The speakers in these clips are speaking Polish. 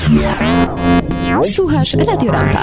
Słuchasz Radio Rampa.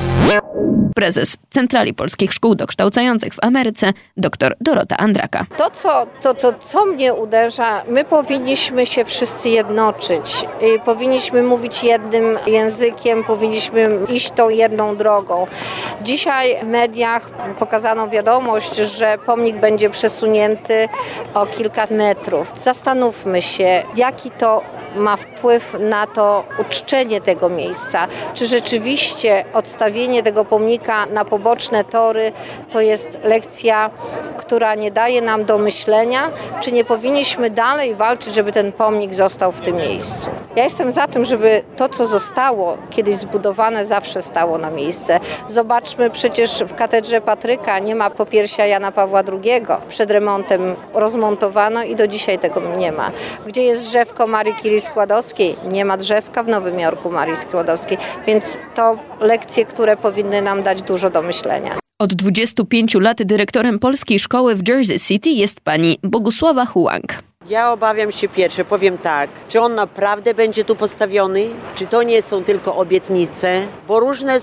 Prezes Centrali Polskich Szkół Dokształcających w Ameryce, dr Dorota Andraka. To, co mnie uderza, my powinniśmy się wszyscy jednoczyć. Powinniśmy mówić jednym językiem, powinniśmy iść tą jedną drogą. Dzisiaj w mediach pokazano wiadomość, że pomnik będzie przesunięty o kilka metrów. Zastanówmy się, jaki to ma wpływ na to uczczenie tego miejsca. Czy rzeczywiście odstawienie tego pomnika na poboczne tory to jest lekcja, która nie daje nam do myślenia? Czy nie powinniśmy dalej walczyć, żeby ten pomnik został w tym miejscu? Ja jestem za tym, żeby to, co zostało kiedyś zbudowane, zawsze stało na miejsce. Zobaczmy, przecież w katedrze Patryka nie ma popiersia Jana Pawła II. Przed remontem rozmontowano i do dzisiaj tego nie ma. Gdzie jest drzewko Marii Curie Skłodowskiej? Nie ma drzewka w Nowym Jorku Marii Skłodowskiej. Więc to lekcje, które powinny nam dać dużo do myślenia. Od 25 lat dyrektorem polskiej szkoły w Jersey City jest pani Bogusława Huang. Ja obawiam się pierwsze, powiem tak, czy on naprawdę będzie tu postawiony, czy to nie są tylko obietnice, bo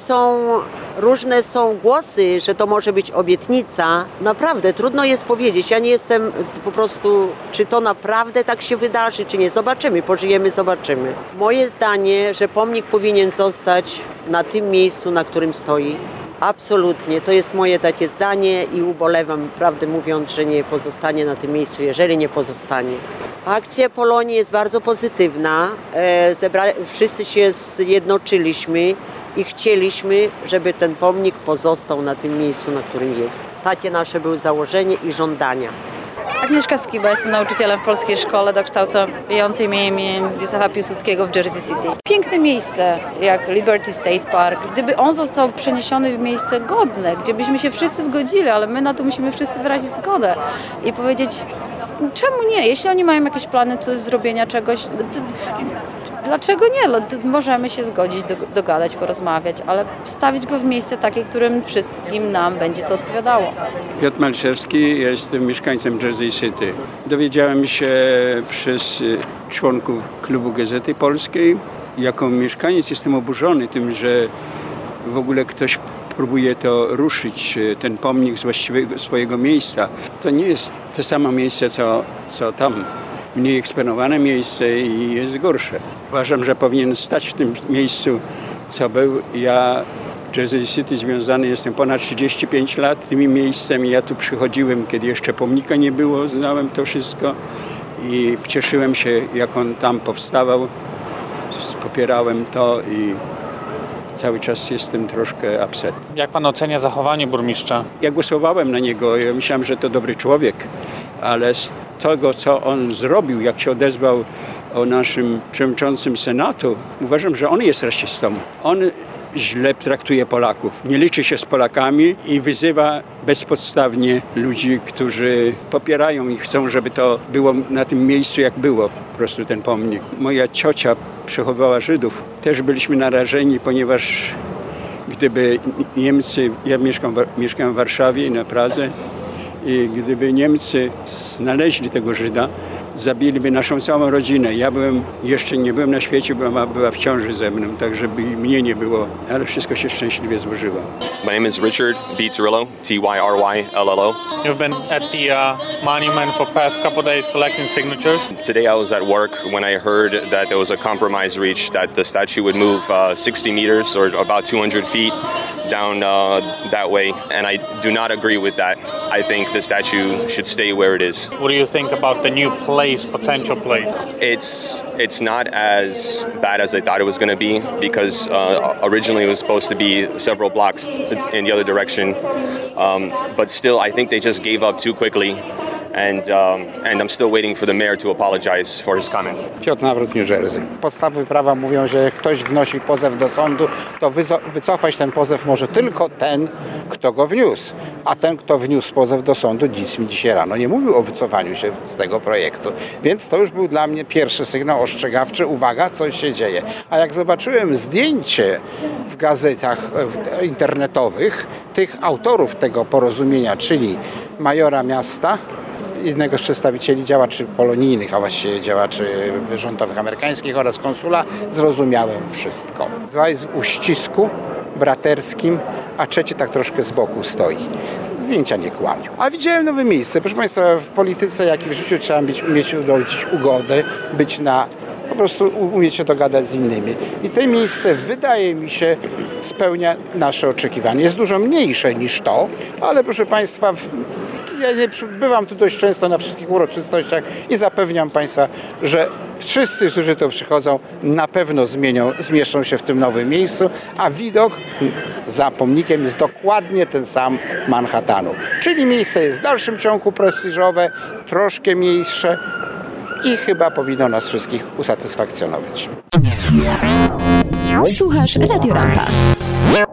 różne są głosy, że to może być obietnica. Naprawdę trudno jest powiedzieć, ja nie jestem po prostu, czy to naprawdę tak się wydarzy, czy nie. Zobaczymy, pożyjemy, zobaczymy. Moje zdanie, że pomnik powinien zostać na tym miejscu, na którym stoi. Absolutnie, to jest moje takie zdanie i ubolewam, prawdę mówiąc, że nie pozostanie na tym miejscu, jeżeli nie pozostanie. Akcja Polonii jest bardzo pozytywna, wszyscy się zjednoczyliśmy i chcieliśmy, żeby ten pomnik pozostał na tym miejscu, na którym jest. Takie nasze były założenie i żądania. Agnieszka Skiba, jestem nauczycielem w polskiej szkole dokształcającej mnie imieniem Józefa Piłsudskiego w Jersey City. Piękne miejsce jak Liberty State Park, gdyby on został przeniesiony w miejsce godne, gdzie byśmy się wszyscy zgodzili, ale my na to musimy wszyscy wyrazić zgodę i powiedzieć, czemu nie? Jeśli oni mają jakieś plany zrobienia czegoś, dlaczego nie? Możemy się zgodzić, dogadać, porozmawiać, ale wstawić go w miejsce takie, którym wszystkim nam będzie to odpowiadało. Piotr Malczewski, ja jestem mieszkańcem Jersey City. Dowiedziałem się przez członków klubu Gazety Polskiej. Jako mieszkaniec jestem oburzony tym, że w ogóle ktoś próbuje to ruszyć, ten pomnik z właściwego swojego miejsca. To nie jest to samo miejsce, co tam. Mniej eksponowane miejsce i jest gorsze. Uważam, że powinien stać w tym miejscu, co był. Ja w Jersey City związany jestem ponad 35 lat tym miejscem. Ja tu przychodziłem, kiedy jeszcze pomnika nie było, znałem to wszystko i cieszyłem się, jak on tam powstawał. Popierałem to i cały czas jestem troszkę upset. Jak pan ocenia zachowanie burmistrza? Ja głosowałem na niego, ja myślałem, że to dobry człowiek, ale z tego, co on zrobił, jak się odezwał o naszym przewodniczącym Senatu, uważam, że on jest rasistą. On źle traktuje Polaków, nie liczy się z Polakami i wyzywa bezpodstawnie ludzi, którzy popierają i chcą, żeby to było na tym miejscu, jak było po prostu ten pomnik. Moja ciocia przechowała Żydów. Też byliśmy narażeni, ponieważ gdyby Niemcy, ja mieszkam w Warszawie na Pradze, i gdyby Niemcy znaleźli tego Żyda, zabiliby naszą całą rodzinę. Ja jeszcze nie byłem na świecie, bo mama była w ciąży ze mną, tak żeby mnie nie było, ale wszystko się szczęśliwie złożyło. My name is Richard B. Tyrillo, Tyryllo. You've been at the monument for past couple days collecting signatures. Today I was at work when I heard that there was a compromise reached that the statue would move 60 meters or about 200 feet down that way, and I do not agree with that. I think the statue should stay where it is. What do you think about the new place, potential place? It's not as bad as I thought it was going to be because originally it was supposed to be several blocks in the other direction, but still I think they just gave up too quickly. And I'm still waiting for the mayor to apologize for his comments. Piotr Nawrot, New Jersey. Podstawy prawa mówią, że jak ktoś wnosi pozew do sądu, to wycofać ten pozew może tylko ten, kto go wniósł. A ten, kto wniósł pozew do sądu, nic mi dzisiaj rano nie mówił o wycofaniu się z tego projektu. Więc to już był dla mnie pierwszy sygnał ostrzegawczy. Uwaga, coś się dzieje. A jak zobaczyłem zdjęcie w gazetach internetowych tych autorów tego porozumienia, czyli majora miasta jednego z przedstawicieli działaczy polonijnych, a właściwie działaczy rządowych amerykańskich oraz konsula, zrozumiałem wszystko. Dwa jest w uścisku braterskim, a trzeci tak troszkę z boku stoi. Zdjęcia nie kłamią. A widziałem nowe miejsce. Proszę Państwa, w polityce, jak i w życiu trzeba umieć urodzić ugodę, po prostu umieć się dogadać z innymi. I to miejsce, wydaje mi się, spełnia nasze oczekiwania. Jest dużo mniejsze niż to, ale proszę Państwa, ja nie bywam tu dość często na wszystkich uroczystościach i zapewniam Państwa, że wszyscy, którzy tu przychodzą, na pewno zmieszczą się w tym nowym miejscu, a widok za pomnikiem jest dokładnie ten sam Manhattanu. Czyli miejsce jest w dalszym ciągu prestiżowe, troszkę mniejsze i chyba powinno nas wszystkich usatysfakcjonować. Słuchasz Radio Rampa.